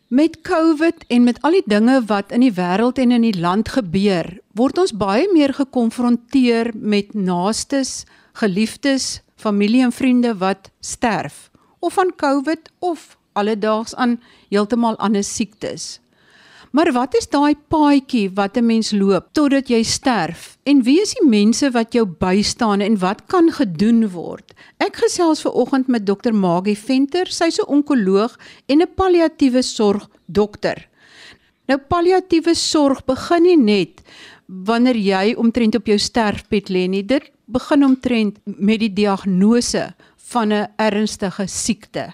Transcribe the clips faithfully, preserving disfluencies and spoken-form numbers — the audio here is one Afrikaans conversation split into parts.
Met COVID en met al die dinge wat in die wêreld en in die land gebeur, word ons baie meer gekonfronteer met naastes, geliefdes, familie en vriende wat sterf, of aan COVID of alledaags aan heeltemal ander siektes. Maar wat is daai paadjie wat 'n mens loop totdat jy sterf? En wie is die mense wat jou bystaan en wat kan gedoen word? Ek gesels vanoggend met dokter Maggie Venter, sy's 'n onkoloog en 'n palliatiewe sorg dokter. Nou palliatiewe sorg begin nie net wanneer jy omtrent op jou sterfbed lê nie. Dit begin omtrent met die diagnose van 'n ernstige siekte.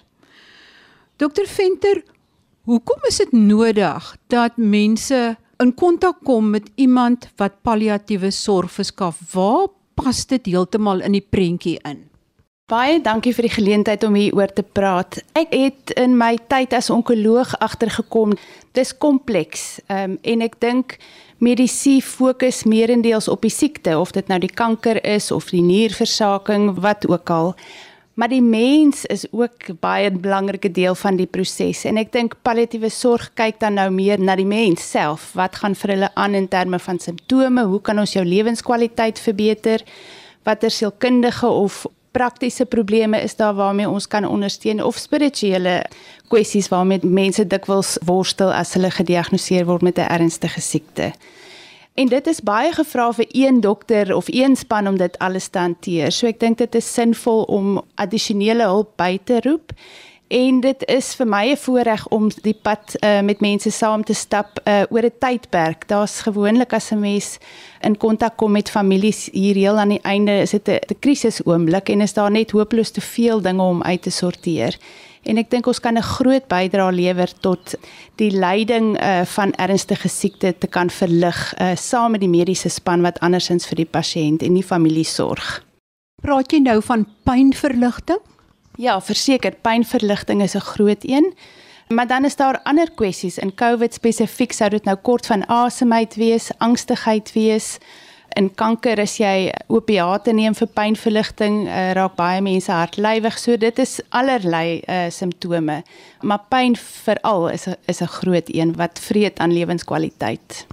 dokter Venter, hoekom is dit nodig dat mense in kontak kom met iemand wat palliatiewe sorg verskaf? Waar pas dit heeltemal in die prentjie in? Baie dankie vir die geleentheid om hier oor te praat. Ek het in my tyd as onkoloog agtergekom, dis kompleks, um, en ek dink medisyne fokus meerendeels op die siekte, of dit nou die kanker is, of die nierversaking, wat ook al. Maar die mens is ook baie 'n belangrike deel van die proses. En ek dink palliatiewe sorg kyk dan nou meer na die mens self. Wat gaan vir hulle aan in terme van simptome? Hoe kan ons jou lewenskwaliteit verbeter? Watter sielkundige of praktiese probleme is daar waarmee ons kan ondersteun? Of spirituele kwessies waarmee mense dikwels worstel as hulle gediagnoseer word met 'n ernstige siekte. En dit is baie gevra vir een dokter of een span om dit alles te hanteer. So ek dink dit is sinvol om addisionele hulp by te roep. En dit is vir my 'n voorreg om die pad uh, met mense saam te stap uh, oor 'n tydperk. Daar's gewoonlik as 'n mens in kontak kom met families hier heel aan die einde, is dit 'n krisisoomblik en is daar net hopeloos te veel dinge om uit te sorteer. En ek dink ons kan 'n groot bydrae lewer tot die lyding uh, van ernstige siekte te kan verlig, uh, saam met die mediese span wat andersins vir die pasiënt en die familie sorg. Praat jy nou van pynverligting? Ja, verseker, pynverligting is 'n groot een. Maar dan is daar ander kwessies. In COVID spesifiek sou dit nou kort van asemheid wees, angstigheid wees. In kanker is jy opiate neem vir pynverligting, uh, raak baie mense hartlywig, so dit is allerlei uh, simptome. Maar pyn veral is 'n is 'n groot een wat vreet aan lewenskwaliteit.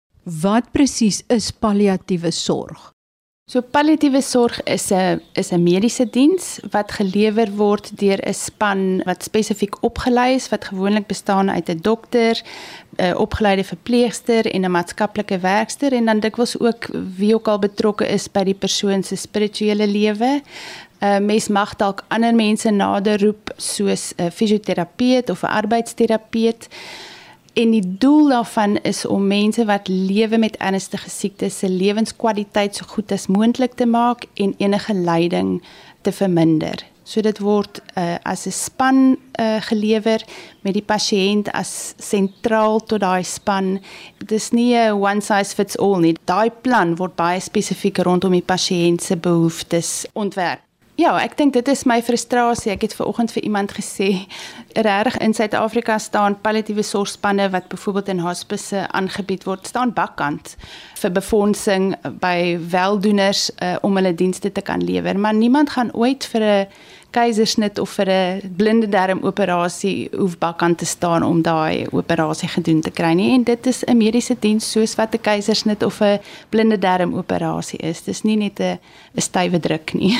Wat presies is palliatiewe sorg? So palliatiewe sorg is 'n is 'n mediese diens wat gelewer word deur 'n span wat spesifiek opgelei is, wat gewoonlik bestaan uit 'n dokter, 'n opgeleide verpleegster en 'n maatskaplike werkster, en dan dikwels ook wie ook al betrokke is by die persoon se spirituele lewe. Uh, mens mag dalk ander mense nader roep, soos 'n fisioterapeut of 'n arbeidsterapeut. En die doel daarvan is om mense wat lewe met ernstige siektes se lewenskwaliteit so goed as moontlik te maak en enige lyding te verminder. So dit word uh, as 'n span uh, gelewer met die pasiënt as sentraal tot daai span. Dit is nie 'n one size fits all nie. Daai plan word baie spesifiek rondom die pasiënt se behoeftes ontwerp. Ja, ek dink dit is my frustrasie. Ek het vanoggend vir iemand gesê, regtig in Suid-Afrika staan palliatiewe sorgspanne wat byvoorbeeld in hospisse aangebied word, staan bakkant vir befondsing by weldoeners uh, om hulle dienste te kan lewer. Maar niemand gaan ooit vir 'n keisersnit of vir 'n blinde darm operasie hoef bakkant te staan om daai operasie gedoen te kry nie. En dit is 'n mediese diens soos wat 'n keisersnit of 'n blinde darm operasie is. Dis nie net 'n 'n stywe druk nie.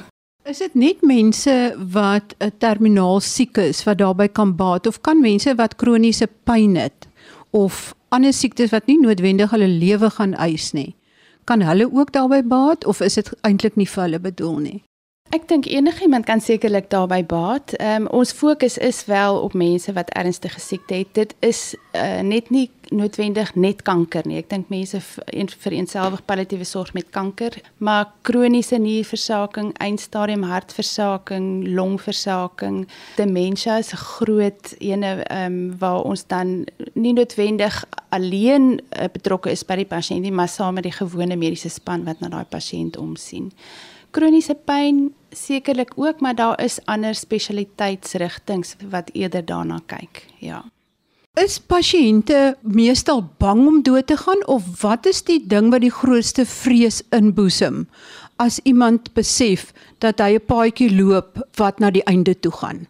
Is dit net mense wat 'n terminaal siek is wat daarbey kan baat, of kan mense wat kroniese pyn het of ander siektes wat nie noodwendig hulle lewe gaan eis nie, kan hulle ook daarbey baat, of is dit eintlik nie vir hulle bedoel nie? Ek dink enigiemand kan sekerlik daarbey baat. Um, ons fokus is wel op mense wat ernstige siekte het. Dit is uh, net nie noodwendig net kanker nie. Ek dink mense vereenselwig palliatiewe sorg met kanker, maar kroniese nierversaking, eindstadium hartversaking, longversaking, dementia is 'n groot ene um, waar ons dan nie noodwendig alleen uh, betrokke is by die pasiënt nie, maar saam met die gewone mediese span wat na daai pasiënt omsien. Kroniese pyn sekerlik ook, maar daar is ander spesialiteitsrigtings wat eerder daarna kyk, ja. Is pasiënte meestal bang om dood te gaan, of wat is die ding wat die grootste vrees inboesem as iemand besef dat hy 'n paadjie loop wat na die einde toe gaan?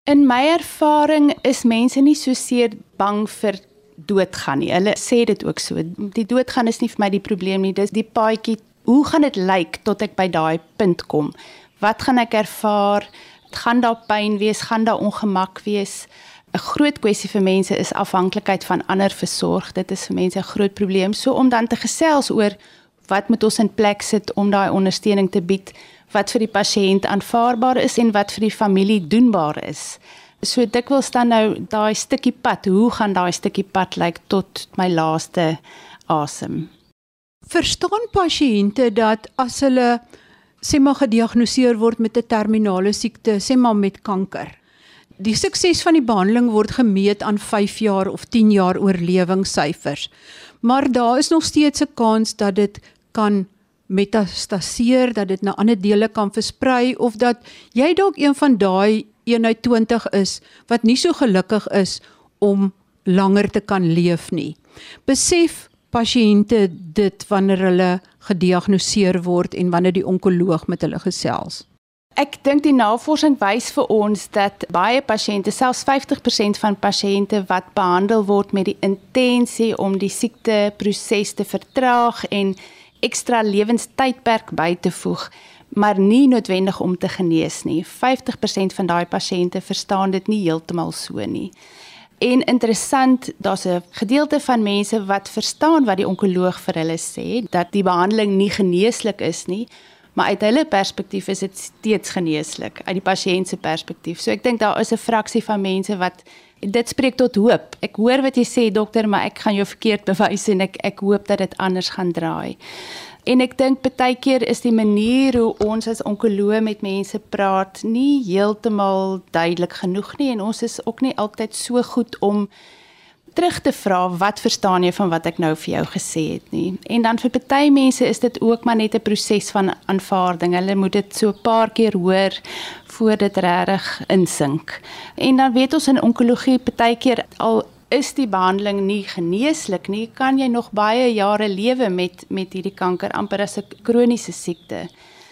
In my ervaring is mense nie so seer bang vir doodgaan nie. Hulle sê dit ook so. Die doodgaan is nie vir my die probleem nie, dis die paadjie. Hoe gaan dit lyk tot ek by daai punt kom? Wat gaan ek ervaar? Gaan daar pyn wees? Gaan daar ongemak wees? 'n Groot kwessie vir mense is afhanklikheid van ander versorg. Dit is vir mense 'n groot probleem. So om dan te gesels oor wat moet ons in plek sit om daai ondersteuning te bied, wat vir die pasiënt aanvaarbaar is en wat vir die familie doenbaar is. So dikwels dan nou daai stukkie pad, hoe gaan daai stukkie pad lyk tot my laaste asem? Verstaan pasiënte dat as hulle sê maar gediagnoseer word met 'n terminale siekte, sê maar met kanker. Die sukses van die behandeling word gemeet aan vyf jaar of tien jaar oorlewingssyfers. Maar daar is nog steeds 'n kans dat dit kan metastaseer, dat dit na ander dele kan versprei of dat jy dalk een van daai een uit twintig is wat nie so gelukkig is om langer te kan leef nie. Besef pasiënte dit wanneer hulle gediagnoseer word en wanneer die onkoloog met hulle gesels? Ek dink die navorsing wys vir ons dat baie pasiënte, selfs vyftig persent van pasiënte wat behandel word met die intensie om die siekteproses te vertraag en ekstra lewenstydperk by te voeg, maar nie noodwendig om te genees nie. vyftig persent van daai pasiënte verstaan dit nie heeltemal so nie. En interessant, daar's 'n gedeelte van mense wat verstaan wat die onkoloog vir hulle sê, dat die behandeling nie geneeslik is nie, maar uit hulle perspektief is dit steeds geneeslik, uit die pasiënt se perspektief. So ek dink daar is 'n fraksie van mense wat, dit spreek tot hoop. Ek hoor wat jy sê dokter, maar ek gaan jou verkeerd bewys en ek, ek hoop dat dit anders gaan draai. En ek dink baie keer is die manier hoe ons as onkoloog met mense praat nie heeltemal duidelik genoeg nie en ons is ook nie altyd so goed om terug te vra wat verstaan jy van wat ek nou vir jou gesê het nie. En dan vir baie mense is dit ook maar net 'n proses van aanvaarding. Hulle moet dit so 'n paar keer hoor voor dit regtig insink. En dan weet ons in onkologie baie keer al is die behandeling nie geneeslik nie, kan jy nog baie jare lewe met met hierdie kanker amper as 'n kroniese siekte.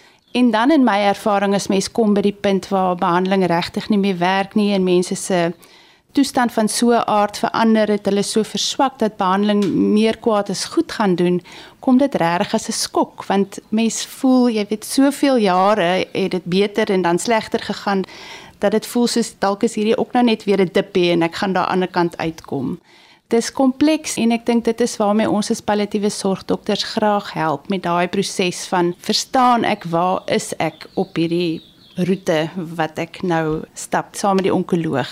En dan in my ervaring as mens kom by die punt waar behandeling regtig nie meer werk nie en mense se toestand van so 'n aard verander het, hulle so verswak dat behandeling meer kwaad as goed gaan doen, kom dit regtig as 'n skok, want mens voel, jy weet, soveel jare het dit beter en dan slegter gegaan, dat dit voel soos dalk is hierdie ook nou net weer 'n dippie en ek gaan daar aan die ander kant uitkom. Dit is kompleks en ek dink dit is waarmee ons as palliatiewe sorgdokters graag help met daai proses van verstaan ek waar is ek op hierdie roete wat ek nou stap saam met die onkoloog.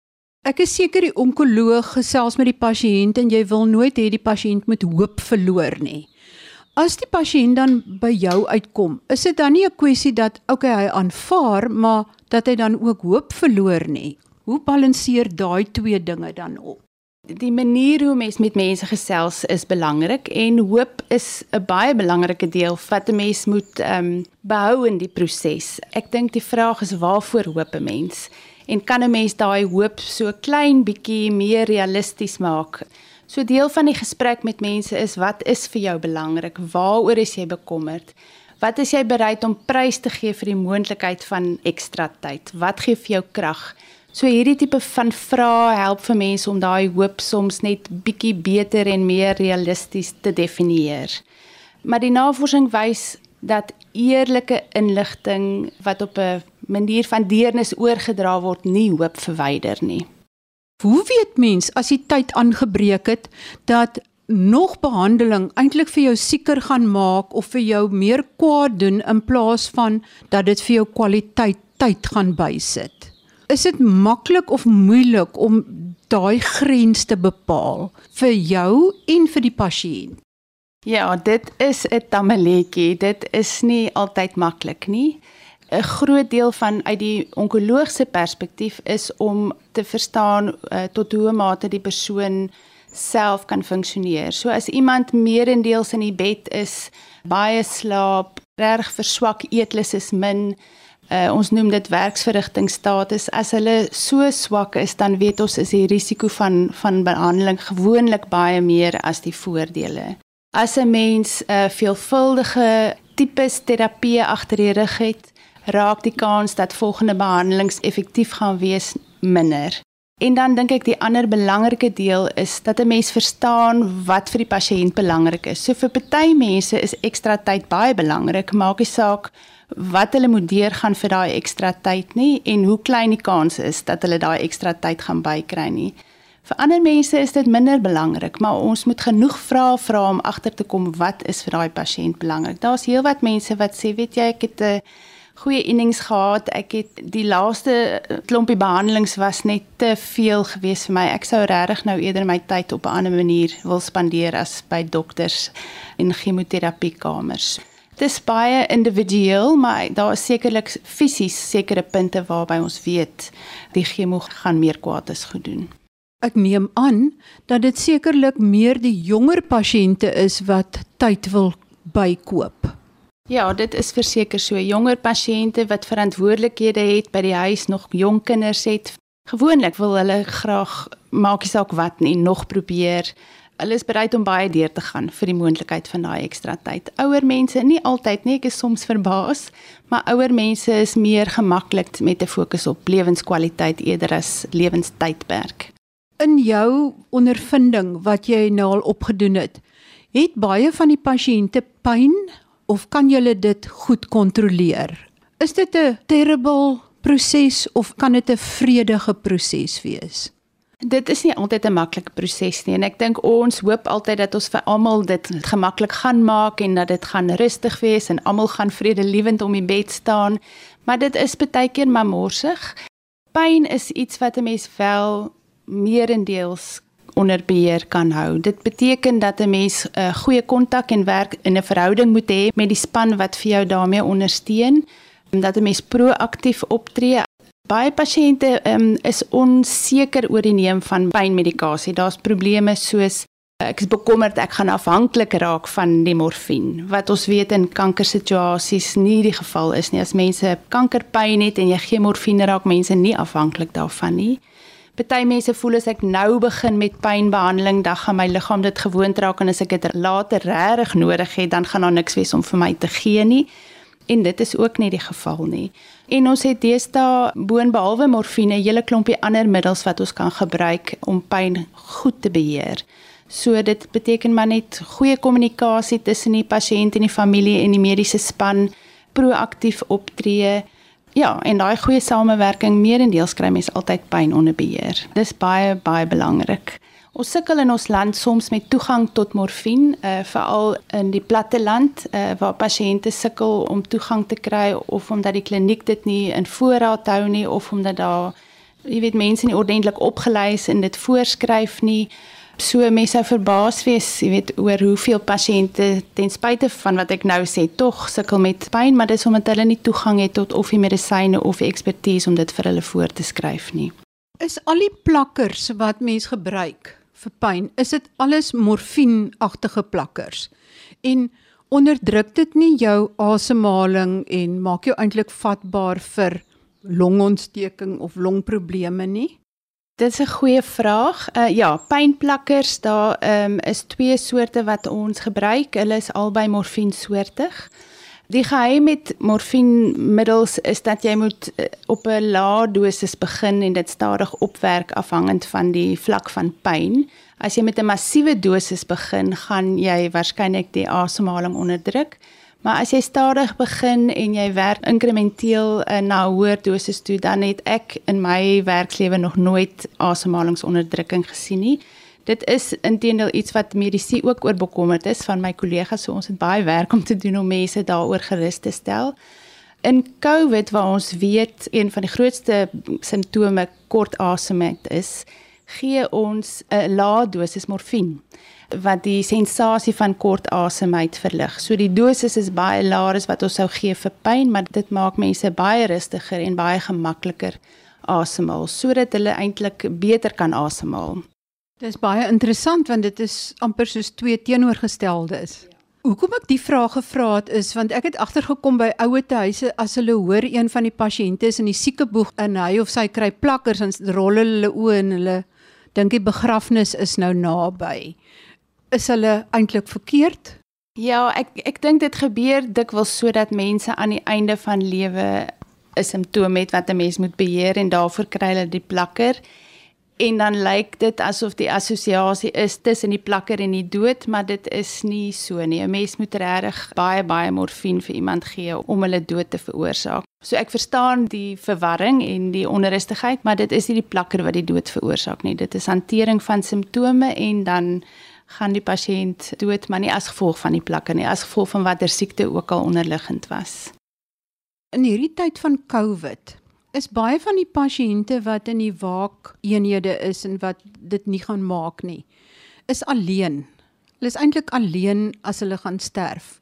Ek is seker die onkoloog gesels met die pasiënt en jy wil nooit hê die pasiënt moet hoop verloor nie. As die pasiënt dan by jou uitkom, is dit dan nie 'n kwessie dat okay, hy aanvaar, maar dat hy dan ook hoop verloor nie? Hoe balanseer daai twee dinge dan op? Die manier hoe mens met mense gesels is belangrik en hoop is 'n baie belangrike deel wat 'n mens moet um, behou in die proses. Ek dink die vraag is waarvoor hoop 'n mens? En kan 'n mens daai hoop so klein bietjie meer realisties maak? So deel van die gesprek met mense is, wat is vir jou belangrik? Waaroor is jy bekommerd? Wat is jy bereid om prys te gee vir die moontlikheid van ekstra tyd? Wat gee vir jou krag? So hierdie tipe van vrae help vir mense om daai hoop soms net bietjie beter en meer realisties te definieer. Maar die navorsing wys dat eerlike inligting wat op 'n manier van deernis oorgedra word, nie hoop verwyder nie. Hoe weet mens as die tyd aangebreek het dat nog behandeling eintlik vir jou sieker gaan maak of vir jou meer kwaad doen in plaas van dat dit vir jou kwaliteit tyd gaan bysit? Is dit maklik of moeilik om daai grens te bepaal vir jou en vir die pasiënt? Ja, dit is 'n tamaletjie. Dit is nie altyd maklik nie. 'n Groot deel van uit die onkoloogse perspektief is om te verstaan uh, tot hoe mate die persoon self kan funksioneer. So as iemand meerendeels in die bed is, baie slaap, reg verswak, eetlus is min, uh, ons noem dit werksverrigtingstatus. As hulle so swak is, dan weet ons is die risiko van, van behandeling gewoonlik baie meer as die voordele. As 'n mens uh, veelvuldige tipes terapie agter die rug het, raak die kans dat volgende behandelings effektief gaan wees minder. En dan dink ek die ander belangrike deel is dat 'n mens verstaan wat vir die pasiënt belangrik is. So vir party mense is ekstra tyd baie belangrik, maak nie saak wat hulle moet deurgaan vir daai ekstra tyd nie en hoe klein die kans is dat hulle daai ekstra tyd gaan bykry nie. Vir ander mense is dit minder belangrik, maar ons moet genoeg vrae vra om agter te kom wat is vir daai pasiënt belangrik. Daar's heelwat mense wat sê, weet jy, ek het 'n goeie innings gehad, ek het die laaste klompie behandelings was net te veel gewees vir my. Ek sou regtig nou eerder my tyd op 'n ander manier wil spandeer as by dokters en chemoterapiekamers. Dit is baie individueel, maar daar is sekerlik fisies sekere punte waarby ons weet die chemo gaan meer kwaad as goed doen. Ek neem aan dat dit sekerlik meer die jonger pasiënte is wat tyd wil bykoop. Ja, dit is verseker so. Jonger pasiënte wat verantwoordelikhede het by die huis, nog jong kinders het. Gewoonlik wil hulle graag, maak nie saak wat nie, nog probeer. Hulle is bereid om baie deur te gaan vir die moontlikheid van daai ekstra tyd. Ouer mense, nie altyd nie, ek is soms verbaas, maar ouer mense is meer gemaklik met 'n fokus op lewenskwaliteit eerder as lewenstydperk. In jou ondervinding wat jy nou al opgedoen het, het baie van die pasiënte pyn of kan julle dit goed kontroleer? Is dit 'n terrible proses of kan dit 'n vredige proses wees? Dit is nie altyd 'n maklike proses nie en ek dink ons hoop altyd dat ons vir almal dit gemaklik gaan maak en dat dit gaan rustig wees en almal gaan vredelewend om die bed staan, maar dit is baie keer maar morsig. Pyn is iets wat 'n mens wel meerendeels onder beheer kan hou. Dit beteken dat 'n mens 'n uh, goeie kontak en werk in 'n verhouding moet hê met die span wat vir jou daarmee ondersteun, dat 'n mens proaktief optree. Baie pasiënte um, is onseker oor die neem van pynmedikasie. Daar's probleme soos ek is bekommerd ek gaan afhanklik raak van die morfine, wat ons weet in kankersituasies nie die geval is nie. As mense kankerpyn het en jy gee morfine, raak mense nie afhanklik daarvan nie. Party mense voel as ek nou begin met pynbehandeling, dan gaan my liggaam dit gewoond raak en as ek dit later regtig nodig het, dan gaan daar niks wees om vir my te gee nie. En dit is ook nie die geval nie. En ons het deesdae boonbehalwe morfine 'n hele klompie ander middels wat ons kan gebruik om pyn goed te beheer. So dit beteken maar net goeie kommunikasie tussen die pasiënt en die familie en die mediese span, proaktief optree. Ja, en daai goeie samewerking, meerendeels kry mens altyd pyn onder beheer. Dis baie, baie belangrik. Ons sukkel in ons land soms met toegang tot morfine, uh, veral in die platteland, uh, waar pasiënte sukkel om toegang te kry, of omdat die kliniek dit nie in voorraad hou nie, of omdat daar, jy weet, mense nie ordentlik opgelei is en dit voorskryf nie. So mense sou verbaas wees, jy weet, oor hoeveel pasiënte ten spyte van wat ek nou sê, tog sukkel met pyn, maar dis omdat hulle nie toegang het tot of die medisyne of die ekspertise om dit vir hulle voor te skryf nie. Is al die plakkers wat mens gebruik vir pyn, is dit alles morfienagtige plakkers? En onderdruk dit nie jou asemhaling en maak jou eintlik vatbaar vir longontsteking of longprobleme nie? Dit is 'n goeie vraag. Uh, ja, pynplakkers, daar um, is twee soorte wat ons gebruik. Hulle is albei morfiensoortig. Die geheim met morfienmiddels is dat jy moet uh, op 'n lae dosis begin en dit stadig opwerk afhangend van die vlak van pyn. As jy met 'n massiewe dosis begin, gaan jy waarskynlik die asemhaling onderdruk. Maar as jy stadig begin en jy werk inkrementeel uh, na 'n hoër dosis toe, dan het ek in my werkslewe nog nooit asemhalingsonderdrukking gesien nie. Dit is inteendeel iets wat medisy ook oor bekommerd is van my kollegas, so ons het baie werk om te doen om mense daaroor gerus te stel. In COVID, waar ons weet een van die grootste simptome kort asemheid is, gee ons 'n lae dosis morfine, wat die sensasie van kort asemheid verlig. So die dosis is baie laer as wat ons sou gee vir pyn, maar dit maak mense baie rustiger en baie gemakliker asemhaal, sodat hulle eintlik beter kan asemhaal. Dit is baie interessant, want dit is amper soos twee teenoorgesteldes. Hoekom ek die vraag gevra het is, want ek het agtergekom by ouetehuise, as hulle hoor een van die pasiënte is in die siekeboeg en hy of sy kry plakkers, en rol hulle oë en hulle dink die begrafnis is nou naby. Is hulle eintlik verkeerd? Ja, ek ek dink dit gebeur dikwels sodat mense aan die einde van lewe 'n simptoom het wat 'n mens moet beheer en daarvoor kry hulle die plakker. En dan lyk dit asof die assosiasie is tussen die plakker en die dood, maar dit is nie so nie. 'n Mens moet regtig baie baie morfien vir iemand gee om hulle dood te veroorsaak. So ek verstaan die verwarring en die onrustigheid, maar dit is nie die plakker wat die dood veroorsaak nie. Dit is hantering van simptome en dan gaan die pasiënt dood, maar nie as gevolg van die plakker nie, as gevolg van watter siekte ook al onderliggend was. In hierdie tyd van COVID is baie van die pasiënte wat in die waakeenhede is en wat dit nie gaan maak nie, is alleen. Hulle is eintlik alleen as hulle gaan sterf.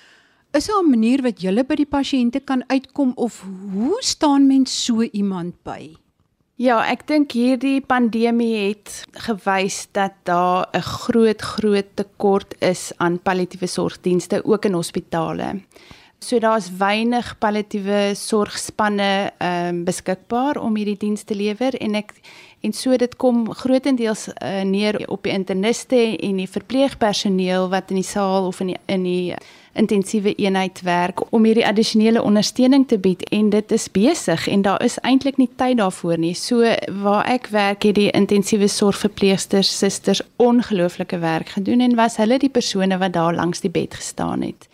Is daar 'n manier wat julle by die pasiënte kan uitkom of hoe staan mens so iemand by? Ja, ek dink hierdie pandemie het gewys dat daar 'n groot groot tekort is aan palliatiewe sorgdienste ook in hospitale. So daar's weinig palliatiewe sorgspanne um, beskikbaar om hierdie diens te lewer en ek en so dit kom grootendeels uh, neer op die interniste en die verpleegpersoneel wat in die saal of in die in die intensiewe eenheid werk om hierdie addisionele ondersteuning te bied en dit is besig en daar is eintlik nie tyd daarvoor nie. So waar ek werk het die intensiewe sorgverpleegsters, susters ongelooflike werk gedoen en was hulle die persone wat daar langs die bed gestaan het.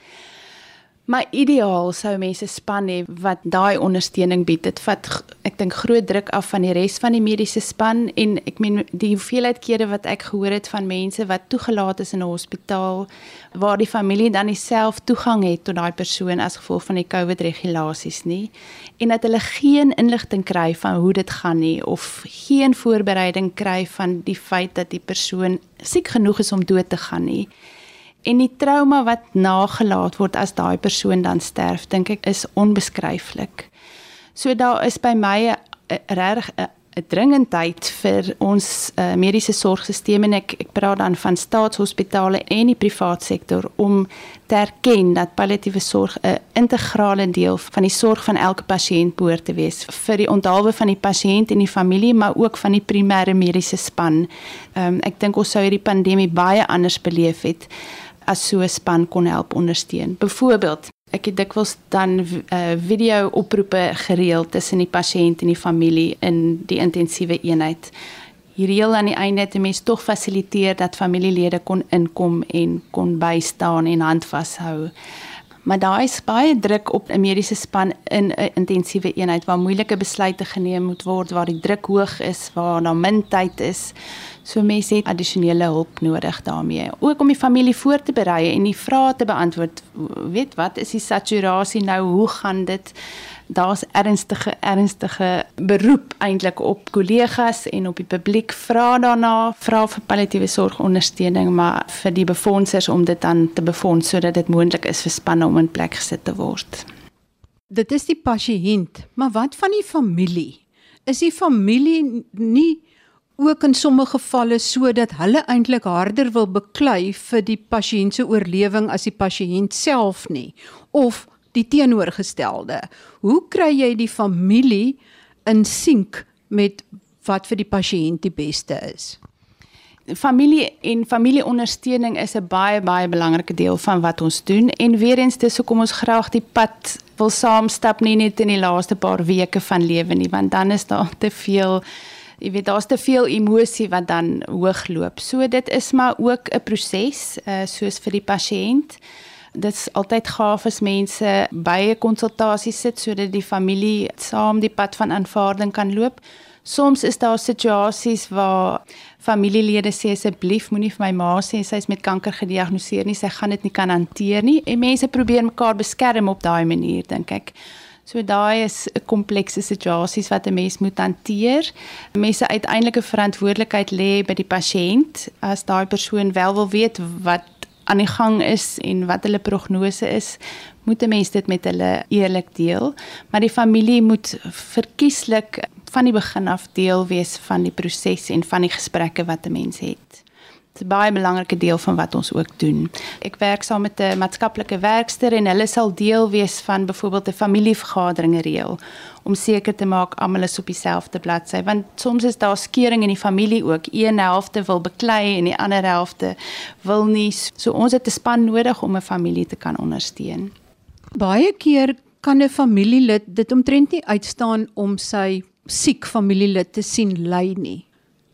Maar ideaal sou mense span hê wat daai ondersteuning bied. Dit vat, ek dink, groot druk af van die res van die mediese span en ek meen die hoeveelheid kere wat ek gehoor het van mense wat toegelaat is in 'n hospitaal waar die familie dan nie self toegang het tot daai persoon as gevolg van die COVID-regulasies nie en dat hulle geen inligting kry van hoe dit gaan nie of geen voorbereiding kry van die feit dat die persoon siek genoeg is om dood te gaan nie. En die trauma wat nagelaat word as daai persoon dan sterf, dink ek is onbeskryflik. So daar is by my regtig 'n dringendheid vir ons uh, mediese sorgstelsel en ek, ek praat dan van staatshospitale en die privaat sektor om te erken dat palliatiewe sorg 'n integrale deel van die sorg van elke pasiënt behoort te wees vir die onthaalwe van die pasiënt en die familie, maar ook van die primêre mediese span. Um, ek dink ons sou hierdie pandemie baie anders beleef het as so 'n span kon help ondersteun. Byvoorbeeld, ek het dikwels dan uh, video-oproepe gereël tussen die pasiënt en die familie in die intensiewe eenheid. Hier heel aan die einde het 'n mens tog fasiliteer dat familielede kon inkom en kon bystaan en hand vashou. Maar daar is baie druk op 'n mediese span in 'n intensiewe eenheid waar moeilike besluite geneem moet word, waar die druk hoog is, waar daar min tyd is. So mense het addisionele hulp nodig daarmee. Ook om die familie voor te berei en die vrae te beantwoord. Weet wat is die saturasie nou? Hoe gaan dit? Daar's ernstige ernstige beroep eintlik op kollegas en op die publiek. Vra daarna, vra vir palliatiewe sorgondersteuning, maar vir die befondsers om dit dan te befonds sodat dit moontlik is vir spanne om in plek gesit te word. Dit is die pasiënt, maar wat van die familie? Is die familie nie ook in sommige gevalle so dat hulle eintlik harder wil beklei vir die pasiënt se oorlewing as die pasiënt self nie, of die teenoorgestelde? Hoe kry jy die familie in sink met wat vir die pasiënt die beste is? Familie en familieondersteuning is 'n baie baie belangrike deel van wat ons doen en weer eens dis hoekom ons graag die pad wil saamstap, nie net in die laaste paar weke van lewe nie, want dan is daar te veel Jy weet, daar's te veel emosie wat dan hoogloop. So dit is maar ook 'n proses, uh, soos vir die pasiënt. Dit is altyd gaaf as mense by 'n konsultasie sit, sodat die familie saam die pad van aanvaarding kan loop. Soms is daar situasies waar familielede sê, asseblief moenie vir my ma sê, sy is met kanker gediagnoseer nie, sy gaan dit nie kan hanteer nie. En mense probeer mekaar beskerm op daai manier, dink ek. So daai is 'n komplekse situasies wat 'n mens moet hanteer. Mense uiteindelik 'n verantwoordelikheid lê by die pasiënt as daai persoon wel wil weet wat aan die gang is en wat hulle prognose is, moet 'n mens dit met hulle eerlik deel. Maar die familie moet verkieslik van die begin af deel wees van die proses en van die gesprekke wat 'n mens het. Dit is 'n baie belangrike deel van wat ons ook doen. Ek werk saam met 'n maatskaplike werkster en hulle sal deel wees van byvoorbeeld 'n familievergadering reël om seker te maak almal is op dieselfde bladsy, want soms is daar skeuring in die familie ook. Een helfte wil beklei en die ander helfte wil nie. So ons het 'n span nodig om 'n familie te kan ondersteun. Baie keer kan 'n familielid dit omtrent nie uitstaan om sy siek familielid te sien ly nie.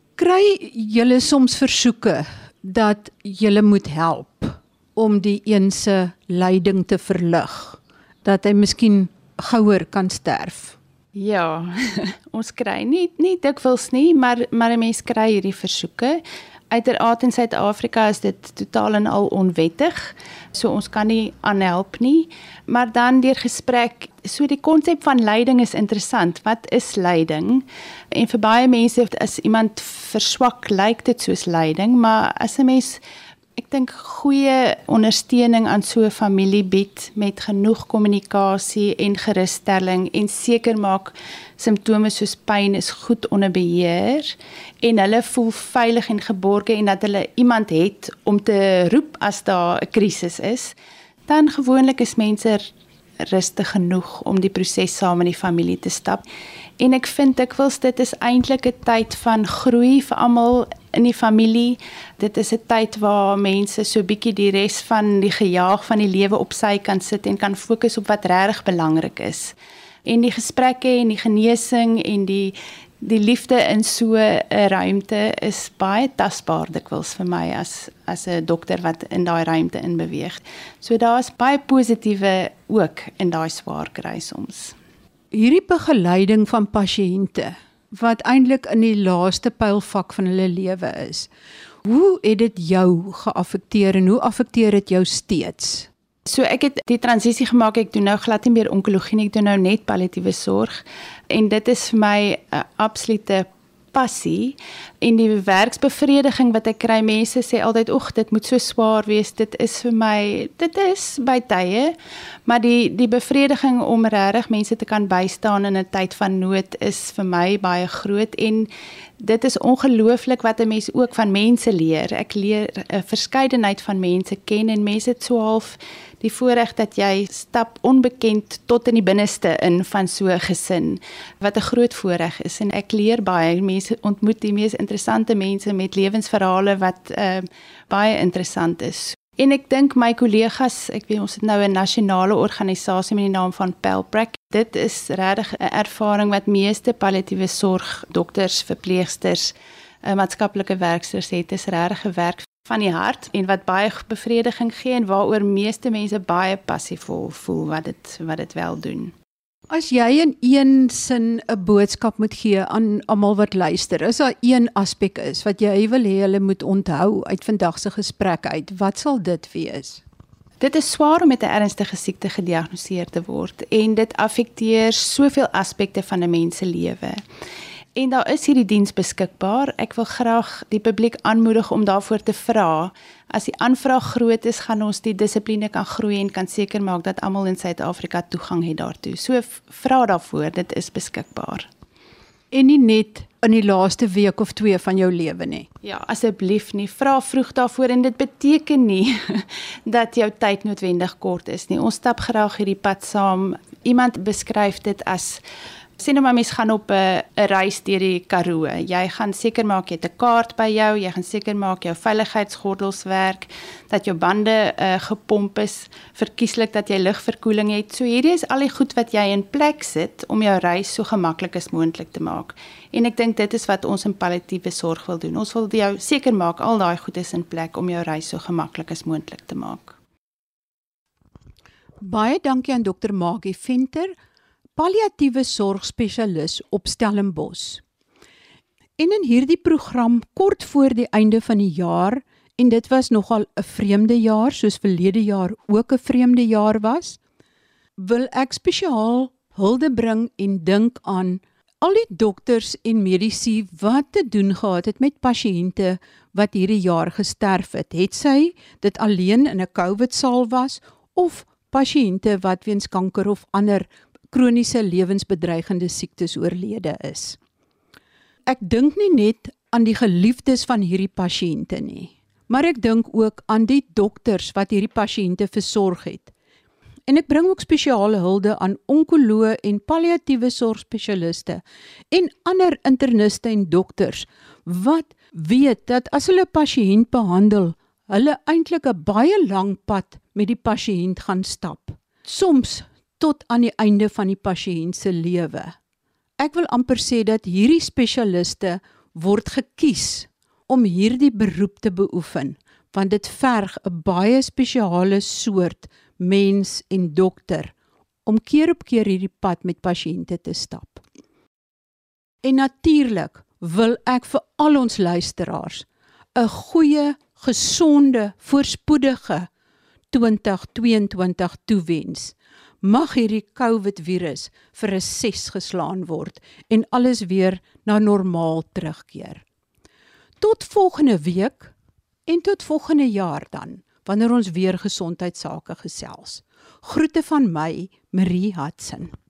Kry julle soms versoeke dat julle moet help om die een se lyding te verlig, dat hy miskien gouer kan sterf? Ja, ons kry nie, nie dikwels nie, maar, maar 'n mens kry hierdie versoeke. Uiteraard in Suid-Afrika is dit totaal en al onwettig, so ons kan nie aanhelp nie, maar dan deur gesprek, so die konsep van lyding is interessant. Wat is lyding? En vir baie mense, as iemand verswak, lyk dit soos lyding, maar as 'n mens, ek dink, goeie ondersteuning aan so 'n familie bied met genoeg kommunikasie en gerusstelling en seker maak simptome soos pyn is goed onder beheer en hulle voel veilig en geborge en dat hulle iemand het om te roep as daar 'n krisis is, dan gewoonlik is mense rustig genoeg om die proses saam met die familie te stap. En ek vind dikwels dit is eintlik 'n tyd van groei vir almal in die familie. Dit is 'n tyd waar mense so bietjie die res van die gejaag van die lewe op sy kan sit en kan fokus op wat regtig belangrik is. En die gesprekke en die genesing en die die liefde in so 'n ruimte is baie tasbaar dikwels vir my as as 'n dokter wat in daai ruimte in beweeg. So daar's baie positiewe ook in daai swaar kry soms. Hierdie begeleiding van pasiënte wat eintlik in die laaste pylvak van hulle lewe is. Hoe het dit jou geaffekteer en hoe affekteer dit jou steeds? So ek het die transisie gemaak, ek doen nou glad nie meer onkologie nie, ek doen nou net palliatiewe sorg en dit is vir my 'n absolute passie en die werksbevrediging wat ek kry. Mense sê altyd, "Oeg, dit moet so swaar wees." Dit is vir my, dit is by tye, maar die die bevrediging om regtig mense te kan bystaan in 'n tyd van nood is vir my baie groot en dit is ongelooflik wat 'n mens ook van mense leer. Ek leer 'n verskeidenheid van mense ken en mense het so half die voorreg dat jy stap onbekend tot in die binneste in van so 'n gesin, wat 'n groot voorreg is en ek leer baie. Mense ontmoet die mees interessante mense met lewensverhale wat uh, baie interessant is. En ek dink my kollegas, ek weet ons het nou 'n nasionale organisasie met die naam van PELPRAC. Dit is regtig 'n ervaring wat meeste palliatiewe sorg, dokters, verpleegsters, uh, maatskaplike werkers het. Dit is regtig 'n werk van die hart en wat baie bevrediging gee en waaroor meeste mense baie passievol voel wat dit wat dit wel doen. As jy in een sin 'n boodskap moet gee aan almal wat luister, is daar een aspek is wat jy wil hê hulle moet onthou uit vandag se gesprek uit, wat sal dit wees? Dit is swaar om met 'n ernstige siekte gediagnoseer te word en dit affekteer soveel aspekte van 'n mens se lewe. En daar is hierdie diens beskikbaar. Ek wil graag die publiek aanmoedig om daarvoor te vra. As die aanvraag groot is, gaan ons die dissipline kan groei en kan seker maak dat almal in Suid-Afrika toegang het daartoe. So vra daarvoor, dit is beskikbaar. En nie net in die laaste week of twee van jou lewe nie. Ja, asseblief nie. Vra vroeg daarvoor en dit beteken nie dat jou tyd noodwendig kort is nie. Ons stap graag hierdie pad saam. Iemand beskryf dit as sien nou maar mens gaan op 'n 'n reis deur die Karoo. Jy gaan seker maak jy het 'n kaart by jou, jy gaan seker maak jou veiligheidsgordels werk, dat jou bande uh, gepomp is, verkieslik dat jy lugverkoeling het. So hierdie is al die goed wat jy in plek sit om jou reis so gemaklik as moontlik te maak. En ek dink dit is wat ons in palliatiewe sorg wil doen. Ons wil jou seker maak al daai goed is in plek om jou reis so gemaklik as moontlik te maak. Baie dankie aan dokter Maggie Venter, palliatiewe sorgspesialis op Stellenbosch. En in hierdie program kort voor die einde van die jaar, en dit was nogal 'n vreemde jaar, soos verlede jaar ook 'n vreemde jaar was, wil ek spesiaal hulde bring en dink aan al die dokters en medici wat te doen gehad het met pasiënte wat hierdie jaar gesterf het. Het sy dit alleen in 'n COVID-saal was, of pasiënte wat weens kanker of ander kroniese lewensbedreigende siektes oorlede is. Ek dink nie net aan die geliefdes van hierdie pasiënte nie, maar ek dink ook aan die dokters wat hierdie pasiënte versorg het. En ek bring ook spesiale hulde aan onkoloë en palliatiewe sorgspesialiste en ander interniste en dokters wat weet dat as hulle 'n pasiënt behandel, hulle eintlik 'n baie lang pad met die pasiënt gaan stap. Soms tot aan die einde van die pasiënt se lewe. Ek wil amper sê dat hierdie spesialiste word gekies om hierdie beroep te beoefen, want dit verg 'n baie spesiale soort mens en dokter om keer op keer hierdie pad met pasiënte te stap. En natuurlik wil ek vir al ons luisteraars 'n goeie, gesonde, voorspoedige twintig tweeëntwintig toewens. Mag hierdie COVID-virus vir 'n ses geslaan word en alles weer na normaal terugkeer. Tot volgende week en tot volgende jaar dan, wanneer ons weer gesondheidsake gesels. Groete van my, Marie Hudson.